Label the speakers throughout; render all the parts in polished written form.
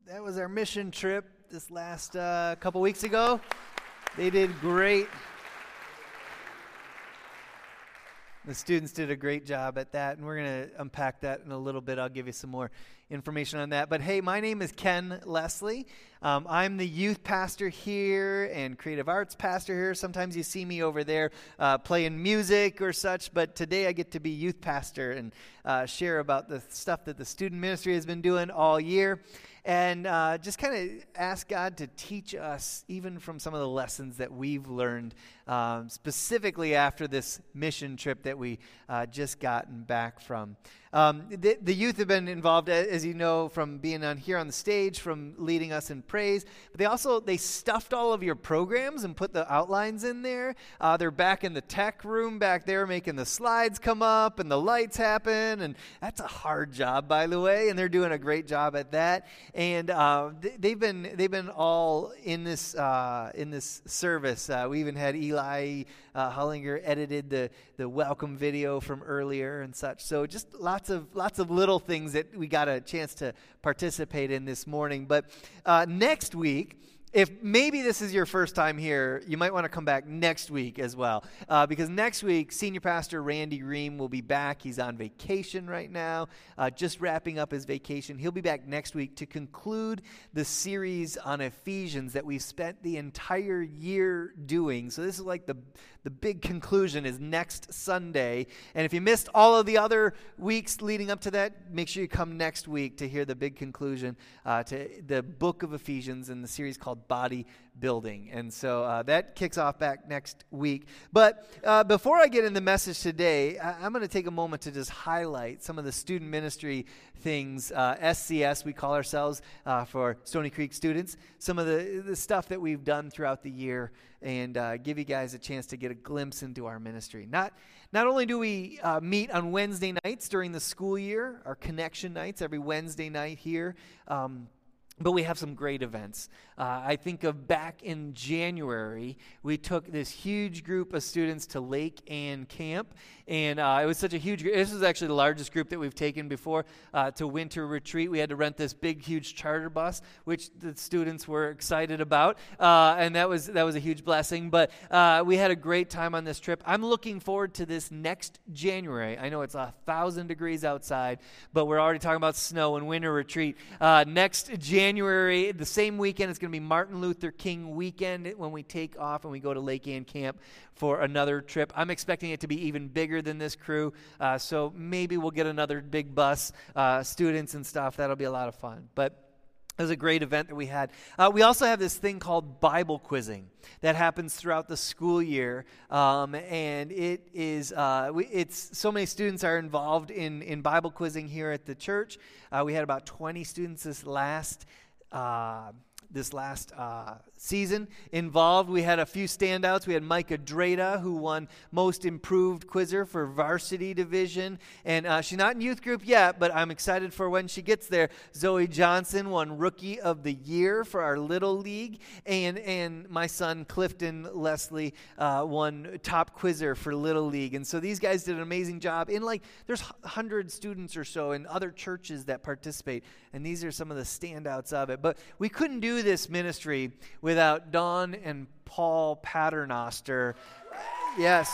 Speaker 1: That was our mission trip this last couple weeks ago. They did great. The students did a great job at that, and we're going to unpack that in a little bit. I'll give you some more information on that. But hey, my name is Ken Leslie. I'm the youth pastor here and creative arts pastor here. Sometimes you see me over there playing music or such, but today I get to be youth pastor and share about the stuff that the student ministry has been doing all year. And just kind of ask God to teach us even from some of the lessons that we've learned, specifically after this mission trip that we just gotten back from. The youth have been involved, as you know, from being on here on the stage, from leading us in praise. But they stuffed all of your programs and put the outlines in there. They're back in the tech room back there making the slides come up and the lights happen. And that's a hard job, by the way, and they're doing a great job at that. And they've been all in this service. We even had Eli Hullinger edited the welcome video from earlier and such. So just lots of little things that we got a chance to participate in this morning. But next week, if maybe this is your first time here, you might want to come back next week as well. Because next week, Senior Pastor Randy Ream will be back. He's on vacation right now, just wrapping up his vacation. He'll be back next week to conclude the series on Ephesians that we've spent the entire year doing. So this is like the big conclusion is next Sunday. And if you missed all of the other weeks leading up to that, make sure you come next week to hear the big conclusion to the book of Ephesians and the series called Body Building. And so that kicks off back next week. But before I get in the message today, I'm going to take a moment to just highlight some of the student ministry things, SCS we call ourselves for Stony Creek students, some of the stuff that we've done throughout the year, and give you guys a chance to get a glimpse into our ministry. Not only do we meet on Wednesday nights during the school year, our connection nights every Wednesday night here, but we have some great events. I think of back in January, we took this huge group of students to Lake Ann Camp, and it was such a huge group. This was actually the largest group that we've taken before to winter retreat. We had to rent this big, huge charter bus, which the students were excited about, and that was a huge blessing. But we had a great time on this trip. I'm looking forward to this next January. I know it's 1,000 degrees outside, but we're already talking about snow and winter retreat. Next January, the same weekend, it's going to be Martin Luther King weekend when we take off and we go to Lake Ann Camp for another trip. I'm expecting it to be even bigger than this crew, so maybe we'll get another big bus, students and stuff. That'll be a lot of fun. But it was a great event that we had. We also have this thing called Bible quizzing that happens throughout the school year, and it is it's so many students are involved in Bible quizzing here at the church. We had about 20 students this last season involved. We had a few standouts. We had Micah Dreda, who won Most Improved Quizzer for Varsity Division. And she's not in youth group yet, but I'm excited for when she gets there. Zoe Johnson won Rookie of the Year for our Little League. And my son, Clifton Leslie, won Top Quizzer for Little League. And so these guys did an amazing job. There's 100 students or so in other churches that participate. And these are some of the standouts of it. But we couldn't do this ministry without Don and Paul Paternoster. Yes.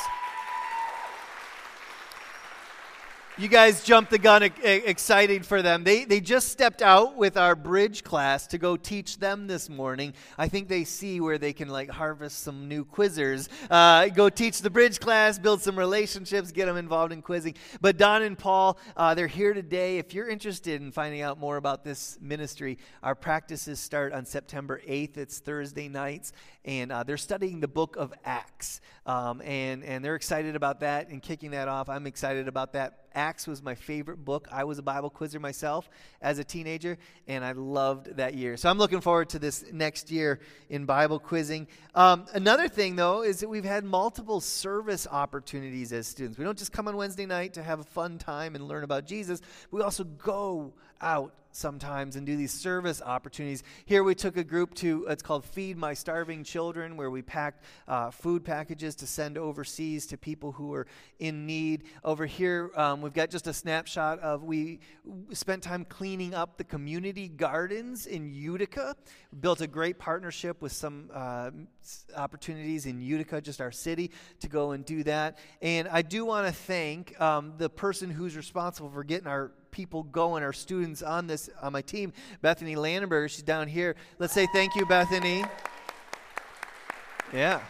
Speaker 1: You guys jumped the gun excited for them. They just stepped out with our bridge class to go teach them this morning. I think they see where they can harvest some new quizzers. Go teach the bridge class, build some relationships, get them involved in quizzing. But Don and Paul, they're here today. If you're interested in finding out more about this ministry, our practices start on September 8th. It's Thursday nights. And they're studying the book of Acts. And they're excited about that and kicking that off. I'm excited about that. Acts was my favorite book. I was a Bible quizzer myself as a teenager, and I loved that year. So I'm looking forward to this next year in Bible quizzing. Another thing, though, is that we've had multiple service opportunities as students. We don't just come on Wednesday night to have a fun time and learn about Jesus. We also go out sometimes and do these service opportunities. Here we took a group to, it's called Feed My Starving Children, where we packed food packages to send overseas to people who are in need. Over here, we've got just a snapshot of, we spent time cleaning up the community gardens in Utica. We built a great partnership with some opportunities in Utica, just our city, to go and do that. And I do want to thank the person who's responsible for getting our people going, our students on my team, Bethany Landenberger. She's down here. Let's say thank you, Bethany. Yeah.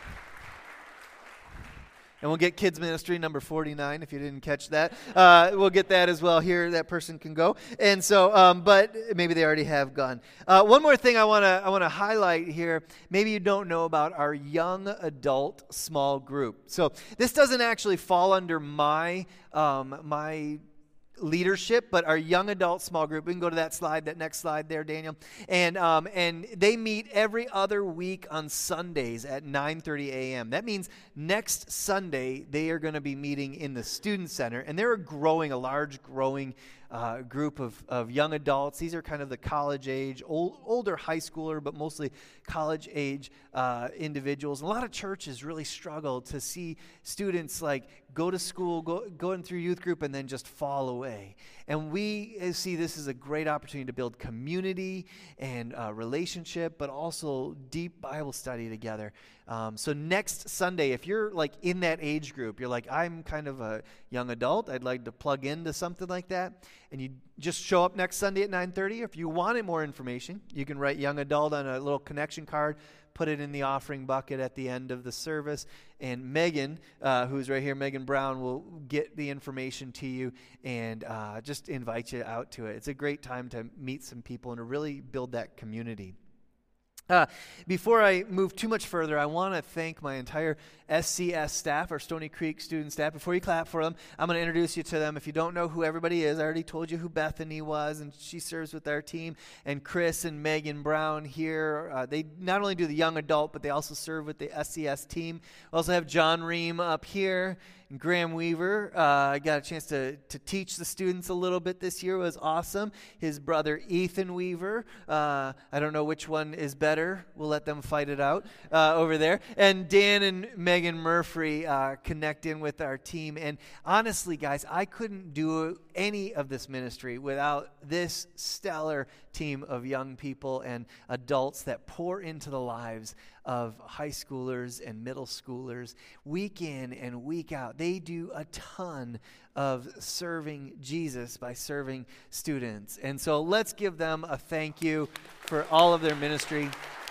Speaker 1: And we'll get kids ministry number 49 if you didn't catch that. We'll get that as well here. That person can go. And so, but maybe they already have gone. One more thing I want to highlight here. Maybe you don't know about our young adult small group. So this doesn't actually fall under my leadership, but our young adult small group. We can go to that next slide there, Daniel. And they meet every other week on Sundays at 9:30 a.m. That means next Sunday they are going to be meeting in the Student Center, and they're a large growing group of young adults. These are kind of the college age, older high schooler, but mostly college age individuals. And a lot of churches really struggle to see students like go to school, going through youth group, and then just fall away. And we see this as a great opportunity to build community and relationship, but also deep Bible study together. So next Sunday, if you're like in that age group, you're like, I'm kind of a young adult, I'd like to plug into something like that, and you just show up next Sunday at 9:30. If you wanted more information, you can write young adult on a little connection card, put it in the offering bucket at the end of the service, and Megan, who's right here, Megan Brown, will get the information to you and just invite you out to it. It's a great time to meet some people and to really build that community. Before I move too much further, I want to thank my entire SCS staff, our Stony Creek student staff. Before you clap for them, I'm going to introduce you to them. If you don't know who everybody is, I already told you who Bethany was, and she serves with our team. And Chris and Megan Brown here, they not only do the young adult, but they also serve with the SCS team. We also have John Ream up here. And Graham Weaver, I got a chance to teach the students a little bit this year. It was awesome. His brother Ethan Weaver, I don't know which one is better. We'll let them fight it out over there. And Dan and Megan Murphy connect in with our team. And honestly, guys, I couldn't do any of this ministry without this stellar team of young people and adults that pour into the lives of high schoolers and middle schoolers week in and week out. They do a ton of serving Jesus by serving students. And so let's give them a thank you for all of their ministry.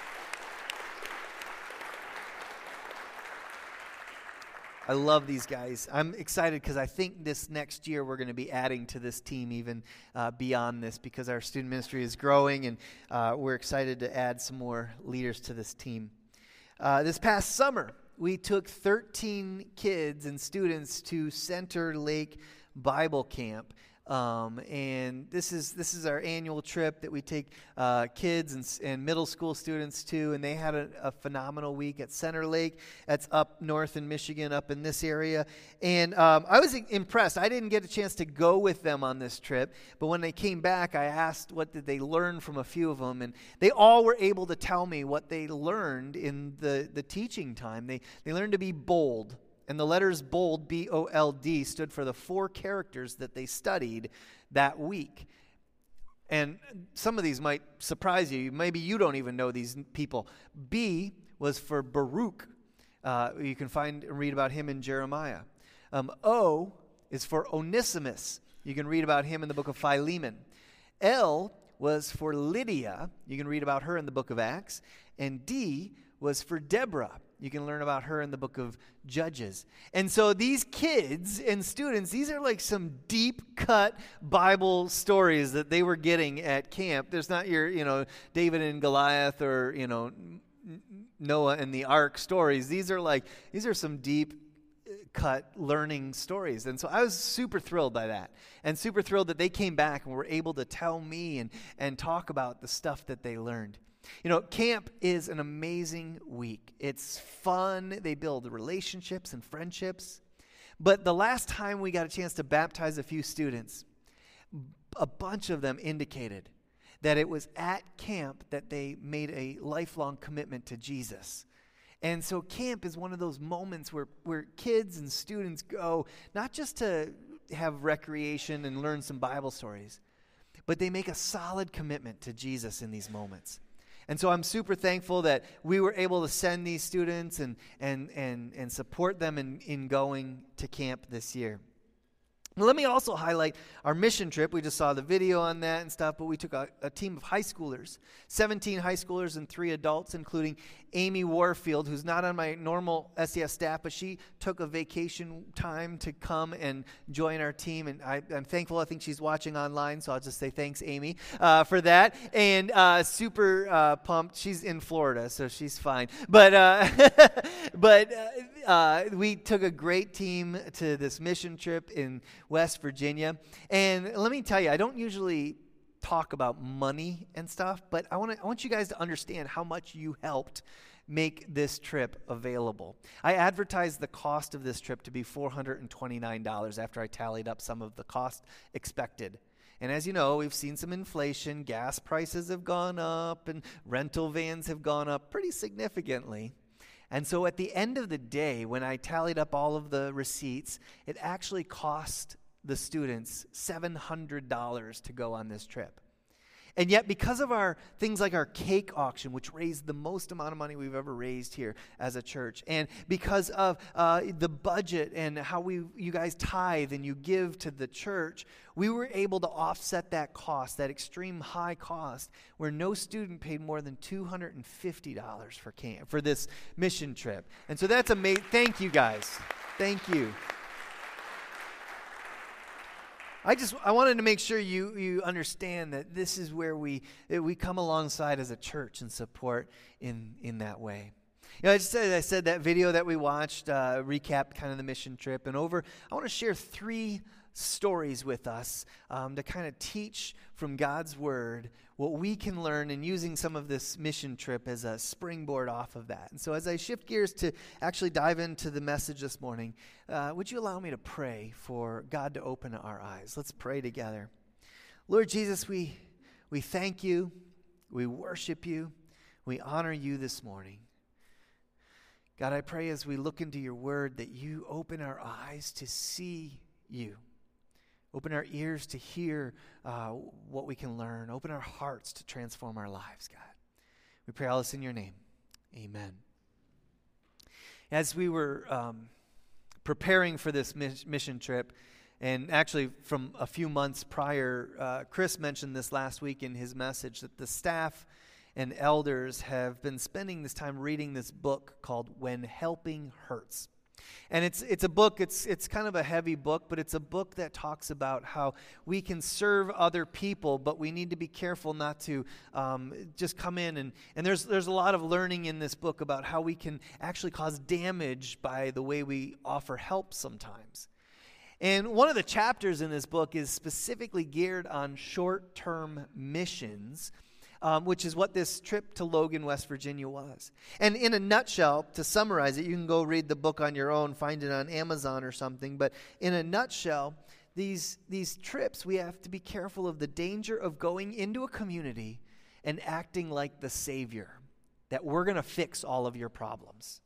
Speaker 1: I love these guys. I'm excited because I think this next year we're going to be adding to this team even beyond this, because our student ministry is growing, and we're excited to add some more leaders to this team. This past summer, we took 13 kids and students to Center Lake Bible Camp. And this is our annual trip that we take kids and middle school students to, and they had a phenomenal week at Center Lake. That's up north in Michigan, up in this area. And I was impressed. I didn't get a chance to go with them on this trip, but when they came back, I asked what did they learn from a few of them, and they all were able to tell me what they learned in the teaching time. They learned to be bold. And the letters BOLD, B-O-L-D, stood for the 4 characters that they studied that week. And some of these might surprise you. Maybe you don't even know these people. B was for Baruch. You can find and read about him in Jeremiah. O is for Onesimus. You can read about him in the book of Philemon. L was for Lydia. You can read about her in the book of Acts. And D was for Deborah. You can learn about her in the book of Judges. And so these kids and students, these are like some deep-cut Bible stories that they were getting at camp. There's not your, David and Goliath or, Noah and the Ark stories. These are some deep-cut learning stories. And so I was super thrilled by that, and super thrilled that they came back and were able to tell me and talk about the stuff that they learned. Camp is an amazing week. It's fun. They build relationships and friendships. But the last time we got a chance to baptize a few students, a bunch of them indicated that it was at camp that they made a lifelong commitment to Jesus. And so camp is one of those moments where kids and students go, not just to have recreation and learn some Bible stories, but they make a solid commitment to Jesus in these moments. And so I'm super thankful that we were able to send these students and support them in going to camp this year. Now, let me also highlight our mission trip. We just saw the video on that and stuff, but we took a team of high schoolers, 17 high schoolers and 3 adults, including Amy Warfield, who's not on my normal SES staff, but she took a vacation time to come and join our team, and I'm thankful. I think she's watching online, so I'll just say thanks, Amy, for that, and super pumped. She's in Florida, so she's fine, but we took a great team to this mission trip in West Virginia, and let me tell you, I don't usually talk about money and stuff, but I want you guys to understand how much you helped make this trip available. I advertised the cost of this trip to be $429 after I tallied up some of the cost expected. And as you know, we've seen some inflation, gas prices have gone up, and rental vans have gone up pretty significantly. And so at the end of the day, when I tallied up all of the receipts, it actually cost the students $700 to go on this trip. And yet, because of our things like our cake auction, which raised the most amount of money we've ever raised here as a church, and because of the budget and how you guys tithe and you give to the church, we were able to offset that cost, that extreme high cost, where no student paid more than $250 for camp for this mission trip. And so that's amazing. Thank you, guys. Thank you. I wanted to make sure you understand that this is where we come alongside as a church and support in that way. I said that video that we watched recapped kind of the mission trip, and I want to share 3 stories with us to kind of teach from God's Word what we can learn in using some of this mission trip as a springboard off of that. And so as I shift gears to actually dive into the message this morning, would you allow me to pray for God to open our eyes? Let's pray together. Lord Jesus, we thank you, we worship you, we honor you this morning. God, I pray as we look into your word that you open our eyes to see you. Open our ears to hear what we can learn. Open our hearts to transform our lives, God. We pray all this in your name. Amen. As we were preparing for this mission trip, and actually from a few months prior, Chris mentioned this last week in his message, that the staff and elders have been spending this time reading this book called When Helping Hurts. And it's a book, it's kind of a heavy book, but it's a book that talks about how we can serve other people, but we need to be careful not to just come in. And there's a lot of learning in this book about how we can actually cause damage by the way we offer help sometimes. And one of the chapters in this book is specifically geared on short-term missions, which is what this trip to Logan, West Virginia was. And in a nutshell, to summarize it, you can go read the book on your own, find it on Amazon or something, but in a nutshell, these trips, we have to be careful of the danger of going into a community and acting like the Savior, that we're going to fix all of your problems.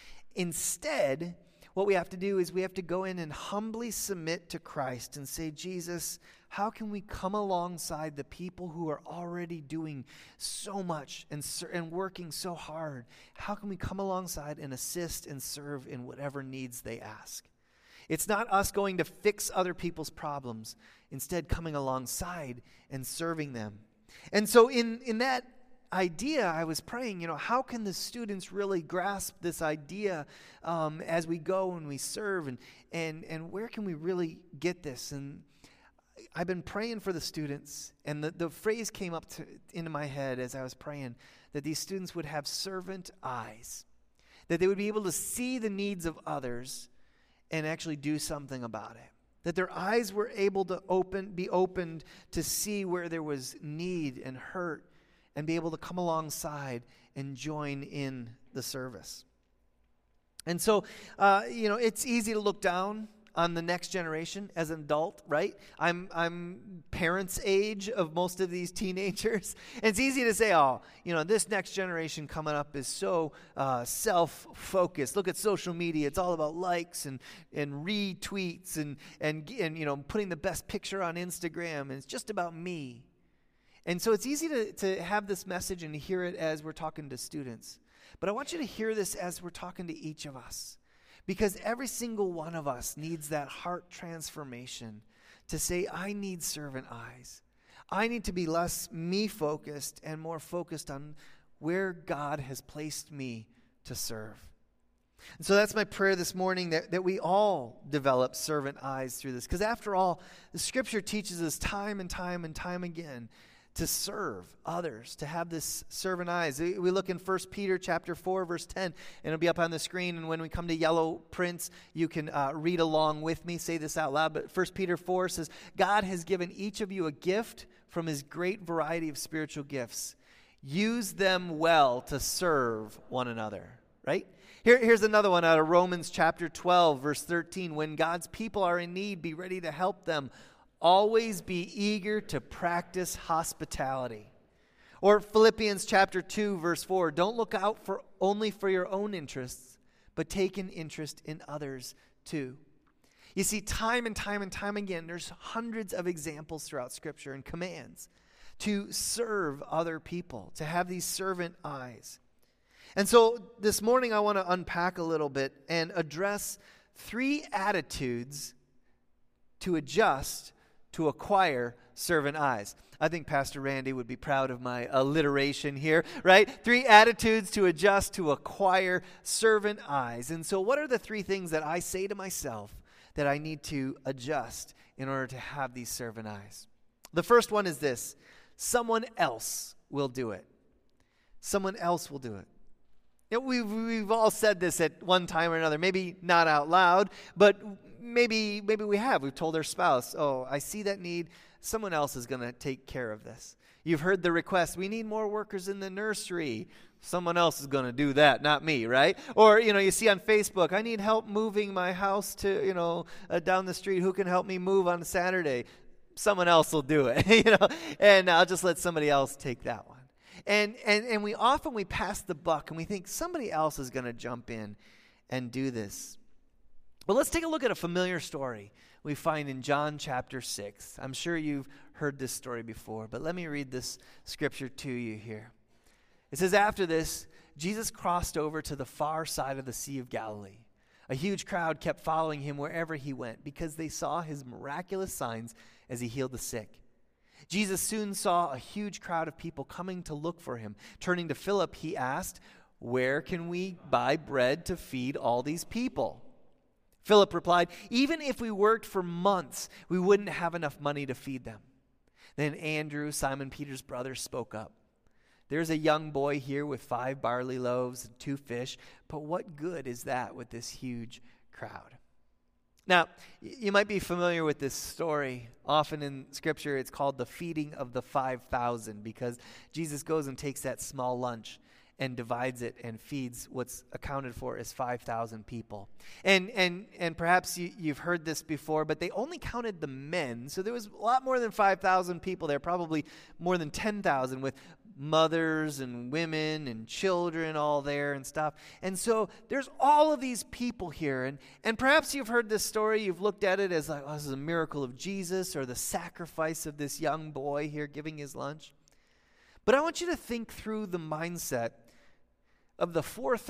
Speaker 1: Instead, what we have to do is we have to go in and humbly submit to Christ and say, Jesus, how can we come alongside the people who are already doing so much and working so hard? How can we come alongside and assist and serve in whatever needs they ask? It's not us going to fix other people's problems, instead coming alongside and serving them. And so in that idea, I was praying, how can the students really grasp this idea as we go and we serve, and where can we really get this? And I've been praying for the students, and the phrase came up into my head as I was praying, that these students would have servant eyes, that they would be able to see the needs of others and actually do something about it, that their eyes were able to be opened to see where there was need and hurt, and be able to come alongside and join in the service. And so, it's easy to look down on the next generation as an adult, right? I'm parents' age of most of these teenagers. And it's easy to say, oh, this next generation coming up is so self-focused. Look at social media. It's all about likes and retweets and putting the best picture on Instagram. And it's just about me. And so it's easy to have this message and to hear it as we're talking to students. But I want you to hear this as we're talking to each of us. Because every single one of us needs that heart transformation to say, I need servant eyes. I need to be less me-focused and more focused on where God has placed me to serve. And so that's my prayer this morning, that we all develop servant eyes through this. Because after all, the Scripture teaches us time and time and time again to serve others, to have this servant eyes. We look in 1 Peter chapter 4, verse 10, and it'll be up on the screen. And when we come to yellow prints, you can read along with me, say this out loud. But 1 Peter 4 says, God has given each of you a gift from his great variety of spiritual gifts. Use them well to serve one another, right? Here's another one out of Romans chapter 12, verse 13. When God's people are in need, be ready to help them. Always be eager to practice hospitality. Or Philippians chapter 2, verse 4. Don't look out only for your own interests, but take an interest in others too. You see, time and time and time again, there's hundreds of examples throughout Scripture and commands to serve other people, to have these servant eyes. And so this morning I want to unpack a little bit and address 3 attitudes to adjust to acquire servant eyes. I think Pastor Randy would be proud of my alliteration here, right? 3 attitudes to adjust to acquire servant eyes. And so what are the 3 things that I say to myself that I need to adjust in order to have these servant eyes? The first one is this: someone else will do it. Someone else will do it. We've all said this at one time or another, maybe not out loud, but maybe we have. We've told our spouse, oh, I see that need. Someone else is going to take care of this. You've heard the request, we need more workers in the nursery. Someone else is going to do that, not me, right? Or, you see on Facebook, I need help moving my house to, down the street. Who can help me move on Saturday? Someone else will do it, and I'll just let somebody else take that one. And we often pass the buck and we think somebody else is going to jump in and do this. But let's take a look at a familiar story we find in John chapter 6. I'm sure you've heard this story before, but let me read this scripture to you here. It says, after this, Jesus crossed over to the far side of the Sea of Galilee. A huge crowd kept following him wherever he went because they saw his miraculous signs as he healed the sick. Jesus soon saw a huge crowd of people coming to look for him. Turning to Philip, he asked, where can we buy bread to feed all these people? Philip replied, even if we worked for months, we wouldn't have enough money to feed them. Then Andrew, Simon Peter's brother, spoke up. There's a young boy here with 5 barley loaves and 2 fish, but what good is that with this huge crowd? Now, you might be familiar with this story. Often in Scripture, it's called the feeding of the 5,000 because Jesus goes and takes that small lunch and divides it and feeds what's accounted for as 5,000 people. And perhaps you've heard this before, but they only counted the men. So there was a lot more than 5,000 people there, probably more than 10,000 with mothers and women and children all there and stuff. And so there's all of these people here. And perhaps you've heard this story. You've looked at it as like, oh, this is a miracle of Jesus or the sacrifice of this young boy here giving his lunch. But I want you to think through the mindset of the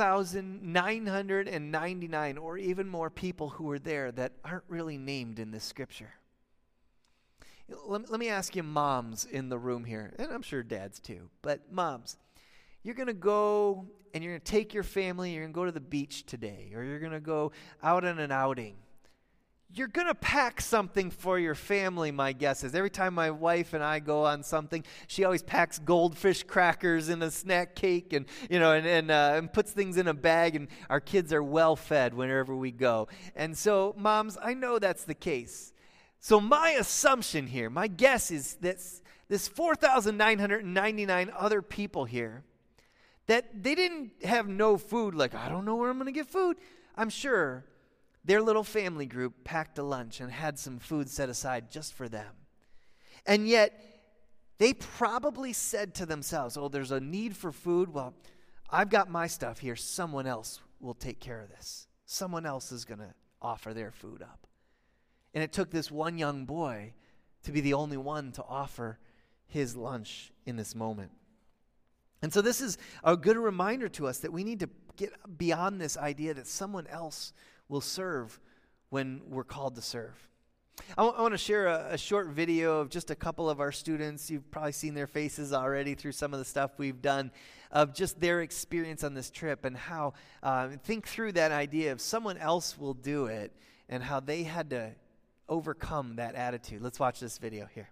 Speaker 1: 4,999 or even more people who were there that aren't really named in this scripture. Let me ask you moms in the room here, and I'm sure dads too, but moms, you're going to go and you're going to take your family, you're going to go to the beach today, or you're going to go out on an outing. You're going to pack something for your family, my guess is. Every time my wife and I go on something, she always packs goldfish crackers in a snack cake and puts things in a bag, and our kids are well fed wherever we go. And so, moms, I know that's the case. So my assumption here, my guess is that this 4,999 other people here, that they didn't have no food, like, I don't know where I'm going to get food. I'm sure their little family group packed a lunch and had some food set aside just for them. And yet, they probably said to themselves, oh, there's a need for food. Well, I've got my stuff here. Someone else will take care of this. Someone else is going to offer their food up. And it took this one young boy to be the only one to offer his lunch in this moment. And so this is a good reminder to us that we need to get beyond this idea that someone else will serve when we're called to serve. I want to share a short video of just a couple of our students. You've probably seen their faces already through some of the stuff we've done, of just their experience on this trip and how, think through that idea of someone else will do it and how they had to overcome that attitude. Let's watch this video here.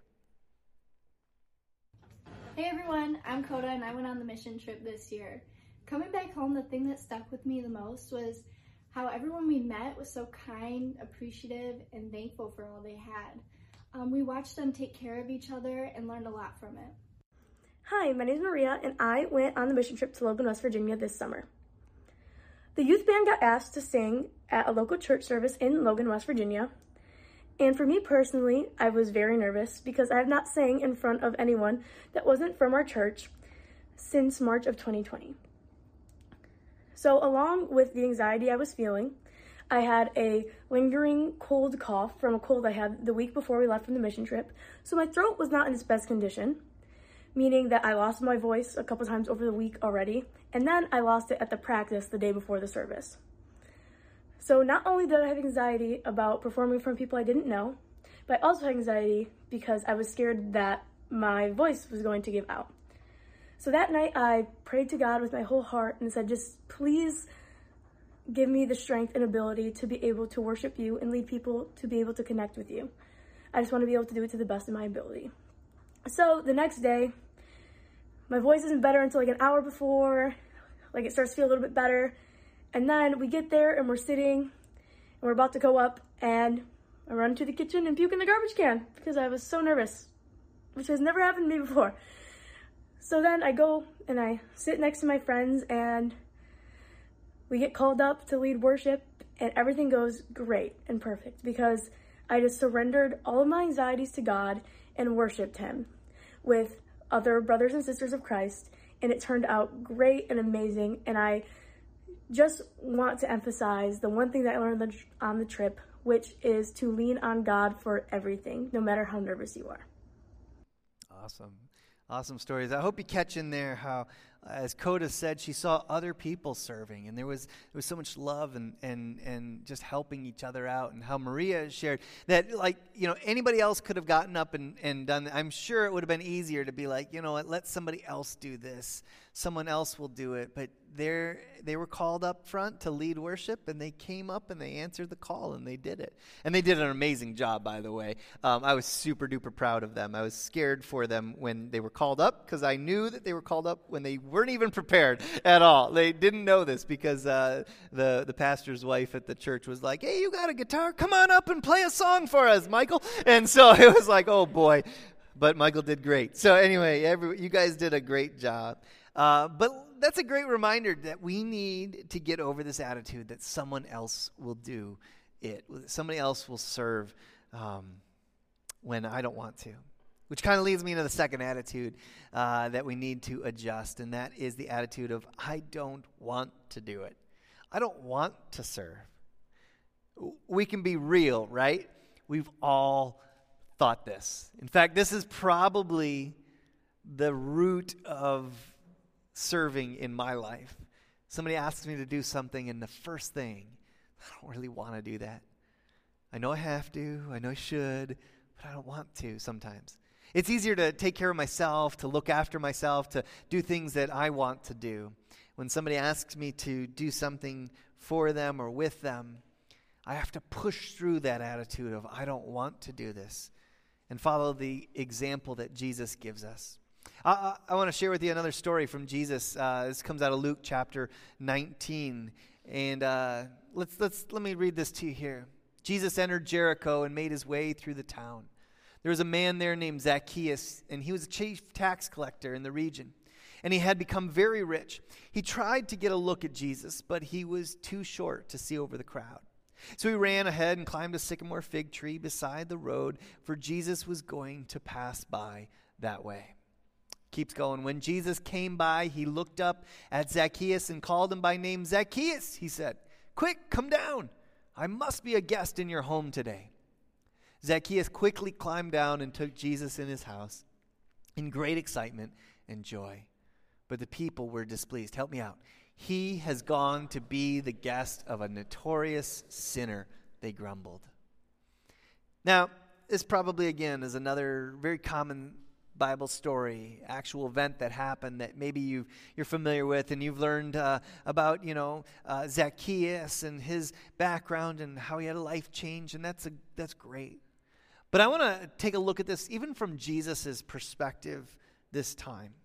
Speaker 2: Hey everyone, I'm Coda and I went on the mission trip this year. Coming back home, the thing that stuck with me the most was how everyone we met was so kind, appreciative, and thankful for all they had. We watched them take care of each other and learned a lot from it.
Speaker 3: Hi, my name is Maria and I went on the mission trip to Logan, West Virginia this summer. The youth band got asked to sing at a local church service in Logan, West Virginia. And for me personally, I was very nervous because I have not sang in front of anyone that wasn't from our church since March of 2020. So along with the anxiety I was feeling, I had a lingering cold cough from a cold I had the week before we left from the mission trip. So my throat was not in its best condition, meaning that I lost my voice a couple times over the week already, and then I lost it at the practice the day before the service. So not only did I have anxiety about performing in front of people I didn't know, but I also had anxiety because I was scared that my voice was going to give out. So that night I prayed to God with my whole heart and said, just please give me the strength and ability to be able to worship you and lead people to be able to connect with you. I just want to be able to do it to the best of my ability. So the next day, my voice isn't better until like an hour before, like it starts to feel a little bit better. And then we get there and we're sitting and we're about to go up and I run to the kitchen and puke in the garbage can because I was so nervous, which has never happened to me before. So then I go and I sit next to my friends and we get called up to lead worship and everything goes great and perfect because I just surrendered all of my anxieties to God and worshiped Him with other brothers and sisters of Christ, and it turned out great and amazing. And I just want to emphasize the one thing that I learned on the trip, which is to lean on God for everything, no matter how nervous you are.
Speaker 1: Awesome stories. I hope you catch in there how, as Coda said, she saw other people serving, and there was so much love and just helping each other out, and how Maria shared that, like, anybody else could have gotten up and done that. I'm sure it would have been easier to be like, you know what, let somebody else do this. Someone else will do it. But they were called up front to lead worship, and they came up and they answered the call, and they did it. And they did an amazing job, by the way. I was super duper proud of them. I was scared for them when they were called up because I knew that they were called up when they weren't even prepared at all. They didn't know this because the pastor's wife at the church was like, hey, you got a guitar? Come on up and play a song for us, Michael. And so it was like, oh boy. But Michael did great. So anyway, you guys did a great job. But that's a great reminder that we need to get over this attitude that someone else will do it. Somebody else will serve when I don't want to. Which kind of leads me into the second attitude that we need to adjust, and that is the attitude of, I don't want to do it. I don't want to serve. We can be real, right? We've all thought this. In fact, this is probably the root of serving in my life. Somebody asks me to do something, and the first thing, I don't really want to do that. I know I have to, I know I should, but I don't want to sometimes. It's easier to take care of myself, to look after myself, to do things that I want to do. When somebody asks me to do something for them or with them, I have to push through that attitude of, I don't want to do this, and follow the example that Jesus gives us. I want to share with you another story from Jesus. This comes out of Luke chapter 19. And let me read this to you here. Jesus entered Jericho and made his way through the town. There was a man there named Zacchaeus, and he was a chief tax collector in the region. And he had become very rich. He tried to get a look at Jesus, but he was too short to see over the crowd. So he ran ahead and climbed a sycamore fig tree beside the road, for Jesus was going to pass by that way. Keeps going. When Jesus came by, he looked up at Zacchaeus and called him by name. Zacchaeus, he said, quick, come down. I must be a guest in your home today. Zacchaeus quickly climbed down and took Jesus in his house in great excitement and joy. But the people were displeased. Help me out. He has gone to be the guest of a notorious sinner, they grumbled. Now, this probably, again, is another very common Bible story, actual event that happened that maybe you're familiar with, and you've learned about, Zacchaeus and his background and how he had a life change, and that's great. But I want to take a look at this even from Jesus' perspective this time.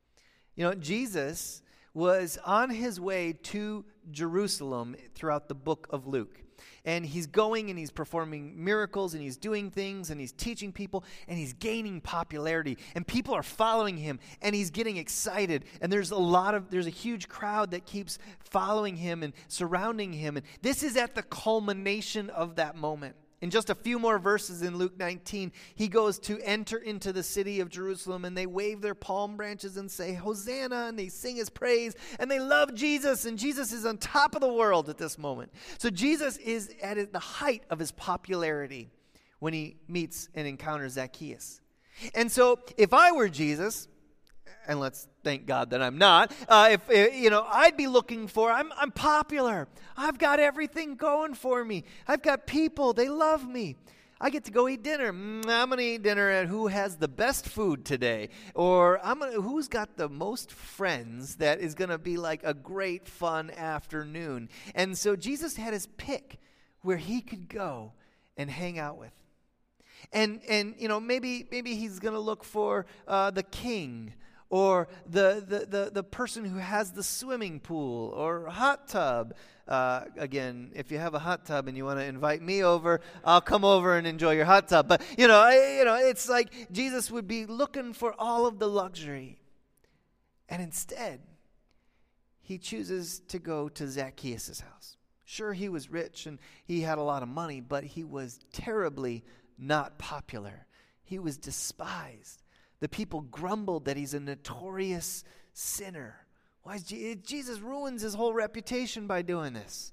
Speaker 1: Jesus was on his way to Jerusalem throughout the book of Luke. And he's going and he's performing miracles and he's doing things and he's teaching people and he's gaining popularity. And people are following him and he's getting excited. And there's a huge crowd that keeps following him and surrounding him. And this is at the culmination of that moment. In just a few more verses in Luke 19, he goes to enter into the city of Jerusalem, and they wave their palm branches and say, Hosanna, and they sing his praise, and they love Jesus, and Jesus is on top of the world at this moment. So Jesus is at the height of his popularity when he meets and encounters Zacchaeus. And so if I were Jesus, and let's thank God that I'm not, I'd be looking for, I'm popular. I've got everything going for me. I've got people. They love me. I get to go eat dinner. I'm going to eat dinner at who has the best food today. Or who's got the most friends that is going to be like a great fun afternoon. And so Jesus had his pick where he could go and hang out with. And maybe he's going to look for the king, or the person who has the swimming pool or hot tub. Again, if you have a hot tub and you want to invite me over, I'll come over and enjoy your hot tub. But it's like Jesus would be looking for all of the luxury, and instead, he chooses to go to Zacchaeus' house. Sure, he was rich and he had a lot of money, but he was terribly not popular. He was despised. The people grumbled that he's a notorious sinner. Why is Jesus ruins his whole reputation by doing this?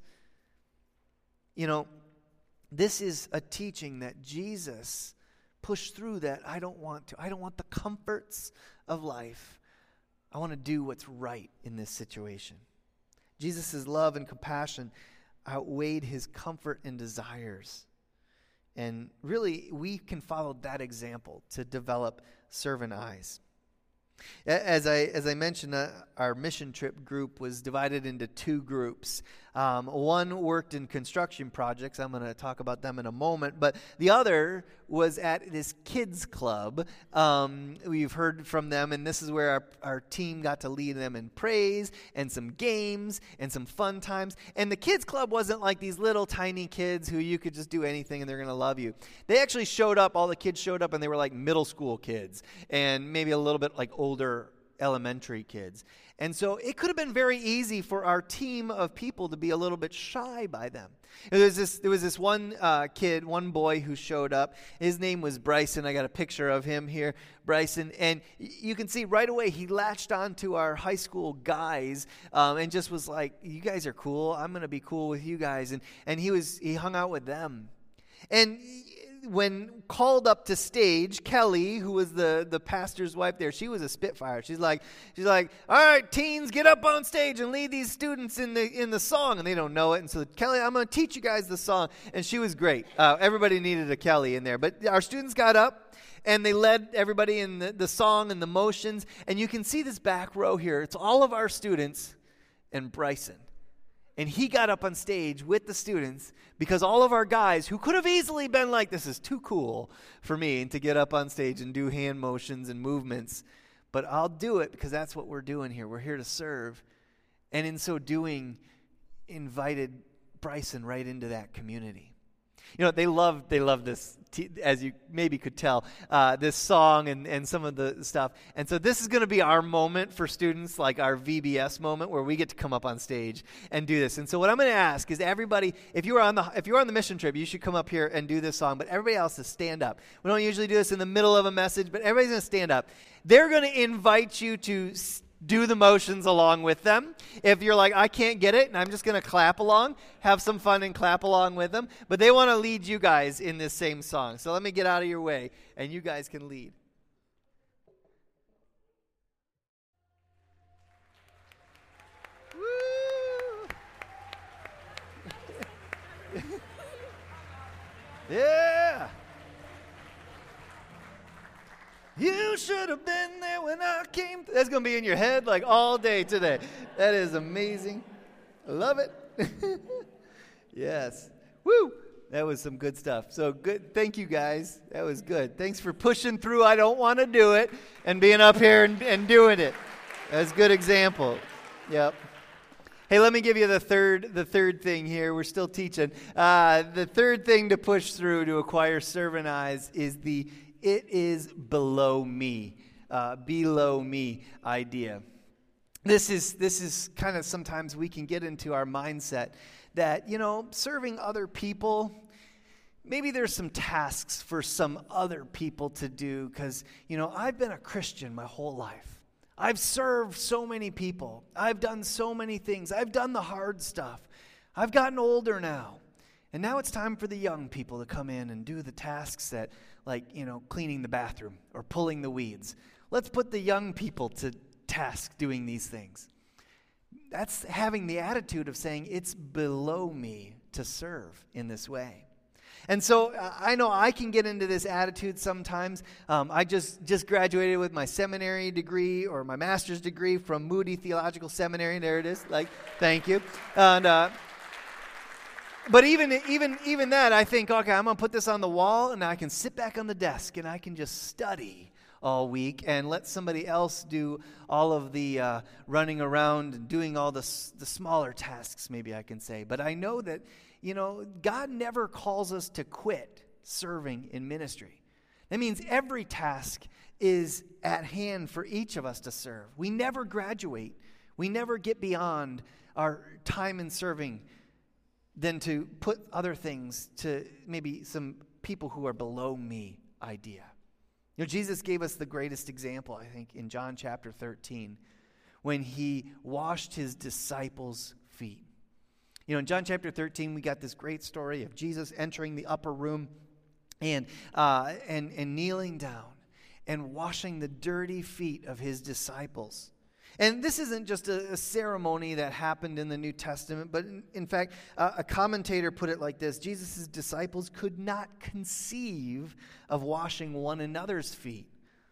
Speaker 1: This is a teaching that Jesus pushed through that I don't want to. I don't want the comforts of life. I want to do what's right in this situation. Jesus' love and compassion outweighed his comfort and desires. And really, we can follow that example to develop servant eyes. As I mentioned, our mission trip group was divided into two groups. One worked in construction projects. I'm going to talk about them in a moment. But the other was at this kids club. We've heard from them, and this is where our team got to lead them in praise and some games and some fun times. And the kids club wasn't like these little tiny kids who you could just do anything and they're going to love you. They actually showed up. All the kids showed up, and they were like middle school kids and maybe a little bit like older elementary kids. And so it could have been very easy for our team of people to be a little bit shy by them. There was this one one boy who showed up. His name was Bryson. I got a picture of him here, Bryson. And you can see right away he latched on to our high school guys and just was like, you guys are cool. I'm going to be cool with you guys. And he hung out with them. And when called up to stage, Kelly, who was the pastor's wife there, she was a spitfire. She's like, all right, teens, get up on stage and lead these students in the song, and they don't know it. And so Kelly, I'm going to teach you guys the song, and she was great. Everybody needed a Kelly in there, but our students got up and they led everybody in the song and the motions. And you can see this back row here. It's all of our students and Bryson. And he got up on stage with the students because all of our guys who could have easily been like, this is too cool for me to get up on stage and do hand motions and movements. But I'll do it because that's what we're doing here. We're here to serve. And in so doing, invited Bryson right into that community. They love this as you maybe could tell, this song and some of the stuff. And so this is going to be our moment for students, like our VBS moment, where we get to come up on stage and do this. And so what I'm going to ask is everybody, if you're on the mission trip, you should come up here and do this song. But everybody else to stand up. We don't usually do this in the middle of a message, but everybody's going to stand up. They're going to invite you to do the motions along with them. If you're like, I can't get it, and I'm just going to clap along, have some fun and clap along with them. But they want to lead you guys in this same song. So let me get out of your way, and you guys can lead. Woo! Yeah! You should have been there when I came. That's going to be in your head like all day today. That is amazing. I love it. Yes. Woo! That was some good stuff. So good. Thank you, guys. That was good. Thanks for pushing through I don't want to do it and being up here and doing it. That's a good example. Yep. Hey, let me give you the third thing here. We're still teaching. The third thing to push through to acquire servant eyes is it is below me idea. This is kind of sometimes we can get into our mindset that, serving other people, maybe there's some tasks for some other people to do because, I've been a Christian my whole life. I've served so many people. I've done so many things. I've done the hard stuff. I've gotten older now. And now it's time for the young people to come in and do the tasks that, cleaning the bathroom or pulling the weeds. Let's put the young people to task doing these things. That's having the attitude of saying it's below me to serve in this way. And so I know I can get into this attitude sometimes. I just graduated with my seminary degree or my master's degree from Moody Theological Seminary. There it is. Thank you. And but even that, I think, okay, I'm going to put this on the wall, and I can sit back on the desk, and I can just study all week and let somebody else do all of the running around and doing all the smaller tasks, maybe I can say. But I know that, God never calls us to quit serving in ministry. That means every task is at hand for each of us to serve. We never graduate. We never get beyond our time in serving than to put other things to maybe some people who are below me idea. Jesus gave us the greatest example, I think, in John chapter 13, when he washed his disciples' feet. In John chapter 13, we got this great story of Jesus entering the upper room and kneeling down and washing the dirty feet of his disciples. And this isn't just a ceremony that happened in the New Testament, but in fact, a commentator put it like this: Jesus' disciples could not conceive of washing one another's feet,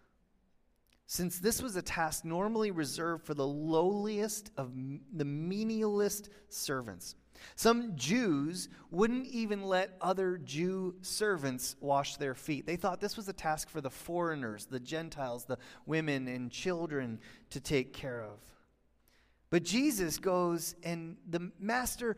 Speaker 1: since this was a task normally reserved for the lowliest of the menialest servants. Some Jews wouldn't even let other Jew servants wash their feet. They thought this was a task for the foreigners, the Gentiles, the women and children to take care of. But Jesus goes, and the master,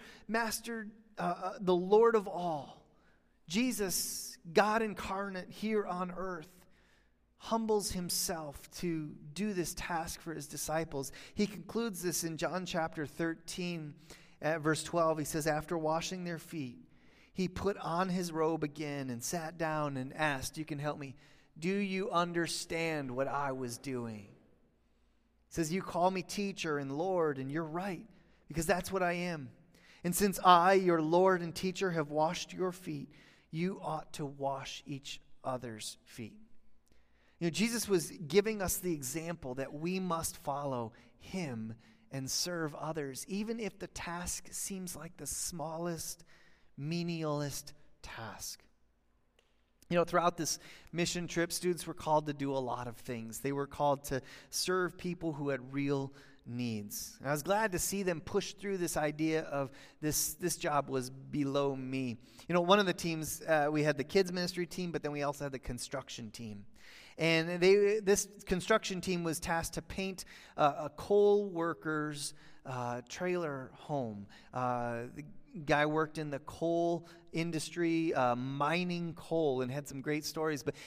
Speaker 1: the Lord of all, Jesus, God incarnate here on earth, humbles himself to do this task for his disciples. He concludes this in John chapter 13. At verse 12, he says, after washing their feet, he put on his robe again and sat down and asked, you can help me, do you understand what I was doing? He says, you call me teacher and Lord, and you're right, because that's what I am. And since I, your Lord and teacher, have washed your feet, you ought to wash each other's feet. Jesus was giving us the example that we must follow him and serve others, even if the task seems like the smallest, menialest task. Throughout this mission trip, students were called to do a lot of things. They were called to serve people who had real needs. And I was glad to see them push through this idea of this job was below me. One of the teams, we had the kids ministry team, but then we also had the construction team. And this construction team was tasked to paint a coal worker's trailer home. guy worked in the coal industry, mining coal, and had some great stories. But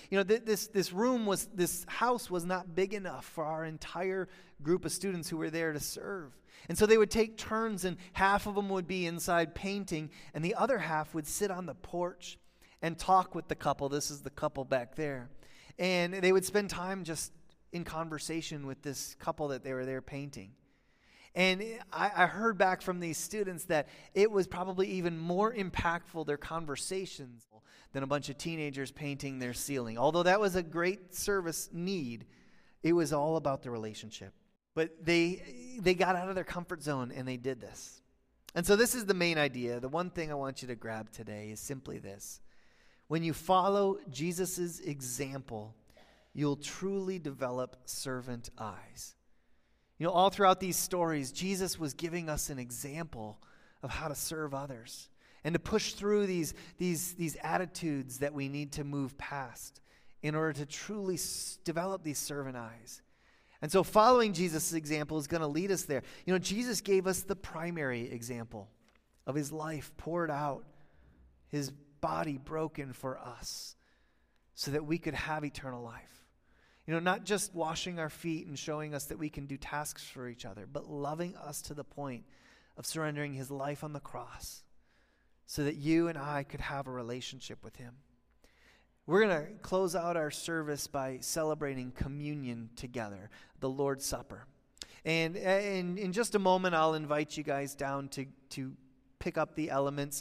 Speaker 1: this house was not big enough for our entire group of students who were there to serve. And so they would take turns, and half of them would be inside painting, and the other half would sit on the porch and talk with the couple. This is the couple back there. And they would spend time just in conversation with this couple that they were there painting. And I heard back from these students that it was probably even more impactful, their conversations, than a bunch of teenagers painting their ceiling. Although that was a great service need, it was all about the relationship. But they got out of their comfort zone and they did this. And so this is the main idea. The one thing I want you to grab today is simply this. When you follow Jesus' example, you'll truly develop servant eyes. All throughout these stories, Jesus was giving us an example of how to serve others and to push through these attitudes that we need to move past in order to truly develop these servant eyes. And so following Jesus' example is going to lead us there. Jesus gave us the primary example of his life poured out, his body broken for us so that we could have eternal life. Not just washing our feet and showing us that we can do tasks for each other, but loving us to the point of surrendering his life on the cross so that you and I could have a relationship with him. We're going to close out our service by celebrating communion together, the Lord's Supper. And in just a moment, I'll invite you guys down to pick up the elements.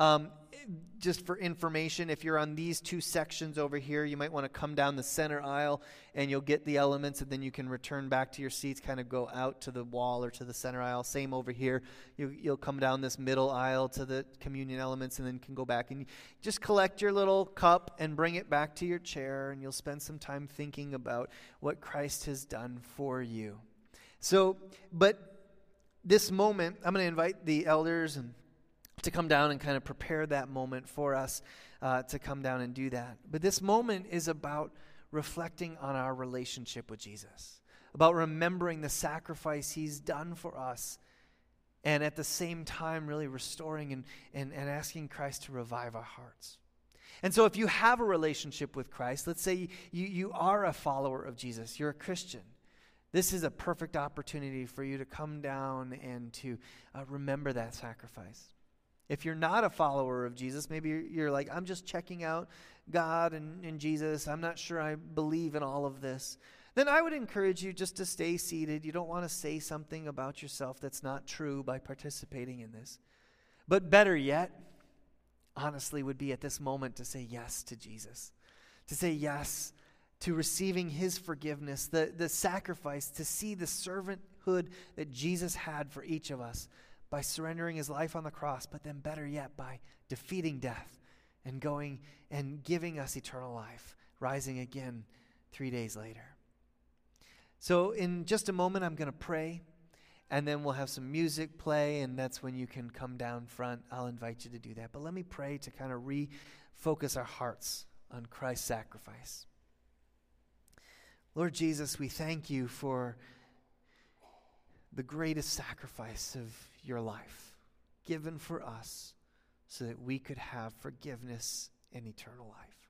Speaker 1: Just for information, if you're on these two sections over here, you might want to come down the center aisle and you'll get the elements, and then you can return back to your seats, kind of go out to the wall or to the center aisle. Same over here. You'll come down this middle aisle to the communion elements and then can go back and just collect your little cup and bring it back to your chair, and you'll spend some time thinking about what Christ has done for you. So, but this moment, I'm going to invite the elders and to come down and kind of prepare that moment for us to come down and do that. But this moment is about reflecting on our relationship with Jesus, about remembering the sacrifice he's done for us, and at the same time really restoring and asking Christ to revive our hearts. And so if you have a relationship with Christ, let's say you are a follower of Jesus, you're a Christian, this is a perfect opportunity for you to come down and to remember that sacrifice. If you're not a follower of Jesus, maybe you're like, I'm just checking out God and Jesus. I'm not sure I believe in all of this. Then I would encourage you just to stay seated. You don't want to say something about yourself that's not true by participating in this. But better yet, honestly, would be at this moment to say yes to Jesus, to say yes to receiving his forgiveness, the sacrifice, to see the servanthood that Jesus had for each of us, by surrendering his life on the cross, but then better yet, by defeating death and going and giving us eternal life, rising again 3 days later. So in just a moment, I'm going to pray, and then we'll have some music play, and that's when you can come down front. I'll invite you to do that. But let me pray to kind of refocus our hearts on Christ's sacrifice. Lord Jesus, we thank you for the greatest sacrifice of your life given for us so that we could have forgiveness and eternal life.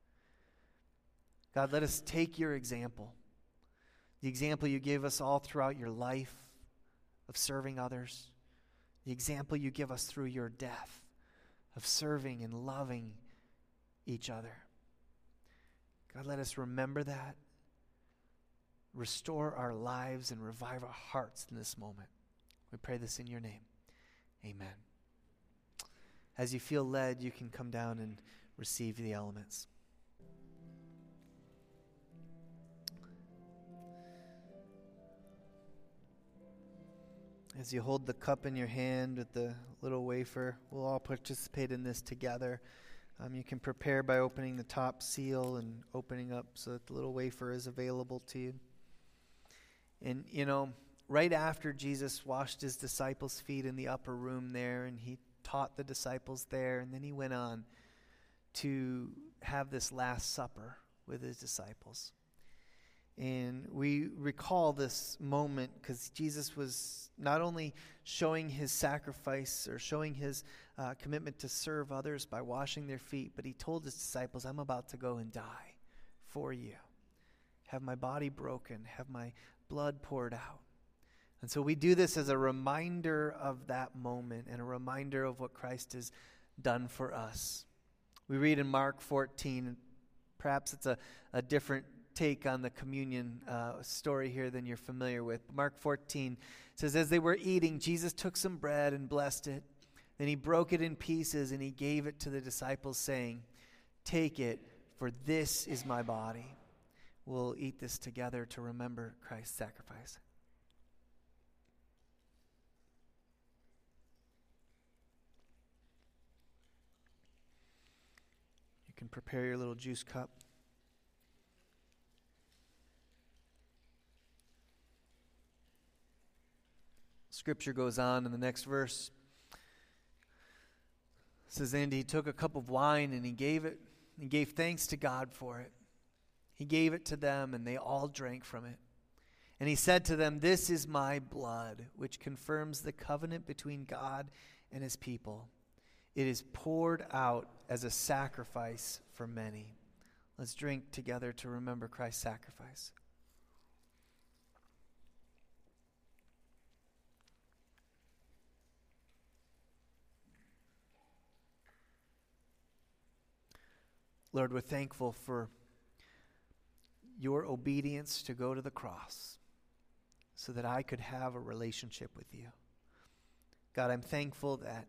Speaker 1: God, let us take your example, the example you gave us all throughout your life of serving others, the example you give us through your death of serving and loving each other. God, let us remember that, restore our lives, and revive our hearts in this moment. We pray this in your name. Amen. As you feel led, you can come down and receive the elements. As you hold the cup in your hand with the little wafer, we'll all participate in this together. You can prepare by opening the top seal and opening up so that the little wafer is available to you. And, right after Jesus washed his disciples' feet in the upper room there, and he taught the disciples there, and then he went on to have this Last Supper with his disciples. And we recall this moment because Jesus was not only showing his sacrifice or showing his commitment to serve others by washing their feet, but he told his disciples, I'm about to go and die for you. Have my body broken, have my blood poured out. And so we do this as a reminder of that moment and a reminder of what Christ has done for us. We read in Mark 14, perhaps it's a different take on the communion story here than you're familiar with. Mark 14 says, as they were eating, Jesus took some bread and blessed it. Then he broke it in pieces and he gave it to the disciples, saying, take it, for this is my body. We'll eat this together to remember Christ's sacrifice. You can prepare your little juice cup. Scripture goes on in the next verse. It says, and he took a cup of wine and he gave thanks to God for it. He gave it to them and they all drank from it. And he said to them, this is my blood, which confirms the covenant between God and his people. It is poured out as a sacrifice for many. Let's drink together to remember Christ's sacrifice. Lord, we're thankful for your obedience to go to the cross so that I could have a relationship with you. God, I'm thankful that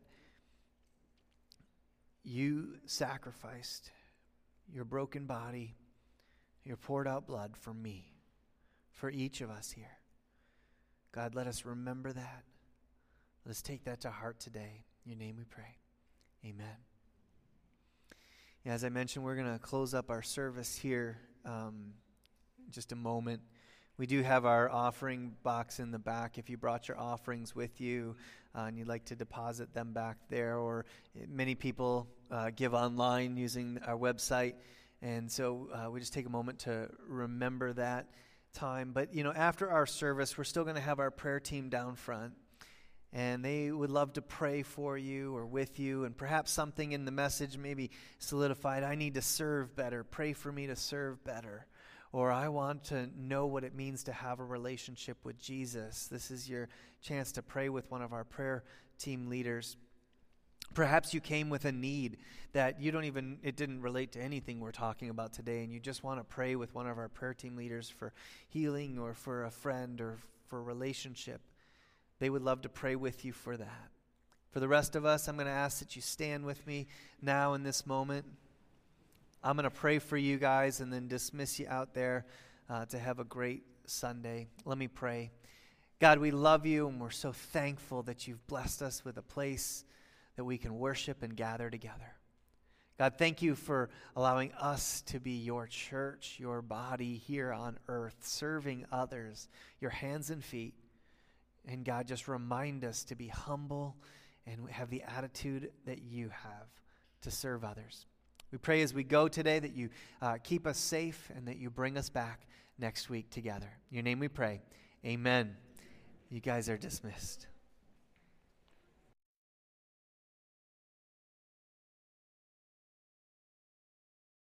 Speaker 1: you sacrificed your broken body, your poured out blood for me, for each of us here. God, let us remember that. Let us take that to heart today. In your name we pray. Amen. As I mentioned, we're going to close up our service here in just a moment. We do have our offering box in the back. If you brought your offerings with you and you'd like to deposit them back there, or many people give online using our website. And so we just take a moment to remember that time. But, after our service, we're still going to have our prayer team down front. And they would love to pray for you or with you. And perhaps something in the message maybe solidified. I need to serve better. Pray for me to serve better. Or I want to know what it means to have a relationship with Jesus. This is your chance to pray with one of our prayer team leaders. Perhaps you came with a need that it didn't relate to anything we're talking about today. And you just want to pray with one of our prayer team leaders for healing or for a friend or for a relationship. They would love to pray with you for that. For the rest of us, I'm going to ask that you stand with me now in this moment. I'm going to pray for you guys and then dismiss you out there to have a great Sunday. Let me pray. God, we love you and we're so thankful that you've blessed us with a place that we can worship and gather together. God, thank you for allowing us to be your church, your body here on earth, serving others, your hands and feet. And God, just remind us to be humble and have the attitude that you have to serve others. We pray as we go today that you keep us safe and that you bring us back next week together. In your name we pray. Amen. You guys are dismissed.